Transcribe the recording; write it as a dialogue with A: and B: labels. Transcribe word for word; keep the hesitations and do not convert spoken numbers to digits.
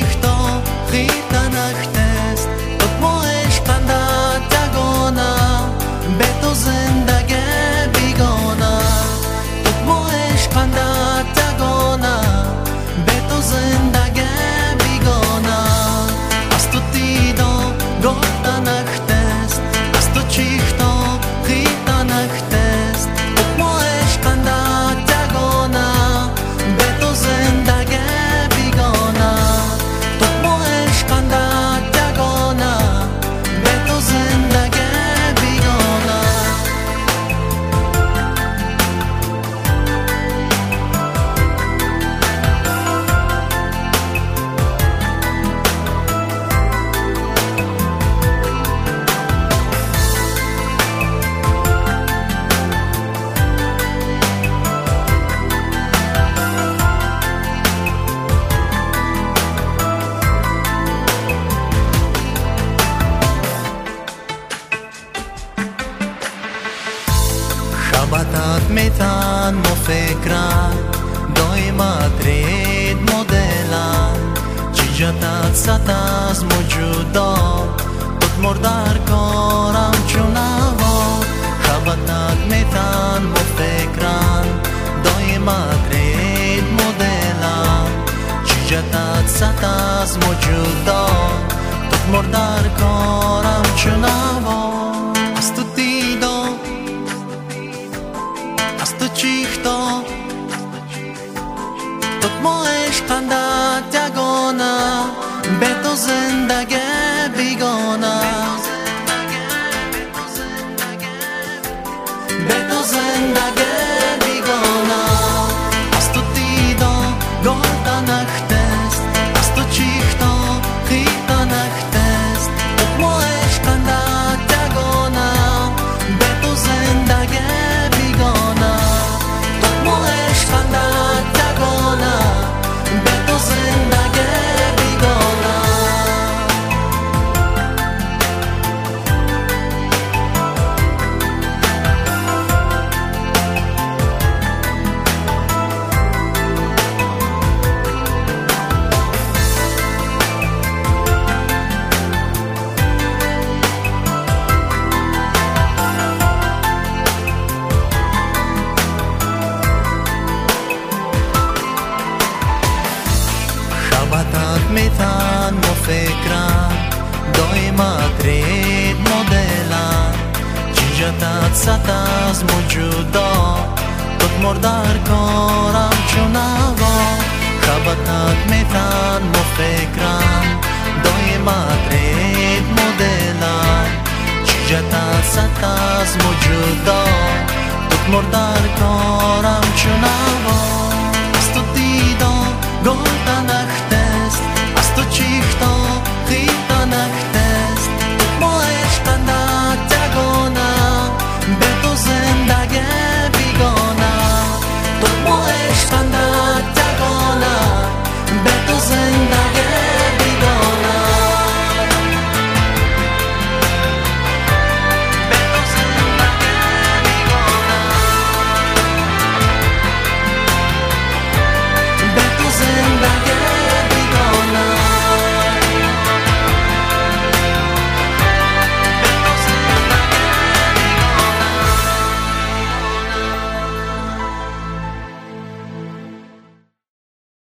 A: чихто хитанахтест тут моеш қандат ягона бе ту зиндаге бигона тут моеш қандат ягона бе ту зиндаге бигона аз ту тидо гортанахтест аз ту чихто хитанахтест тут моеш қандат ягона бе ту зиндаге бигона тут моеш қандат ягона бе ту зиндаге бигона شبتت میتن مو فکرم دایما ترید مدلم چیجتت ست از موجودا بود مردر کارم چونوا شبتت میتن مو فکرم دایما ترید مدلم چیجتت ست از موجودا بود مردر کارم چونوا از تو دیدم аз ту чихто тут моеш қандат ягона бе ту зиндаге бигона бе ту зиндаге бигона аз ту тидо гортанахтест аз ту чихто хитанахтест тут моеш қандат ягона бе ту зиндаге бигона моеш қандат ягона бе ту зиндаге бигона شبتت میتن مو فکرم دایما ترید مدلم چیجتت ست از موجودا بود مردر کارم چونوا شبتت میتن مو فکرم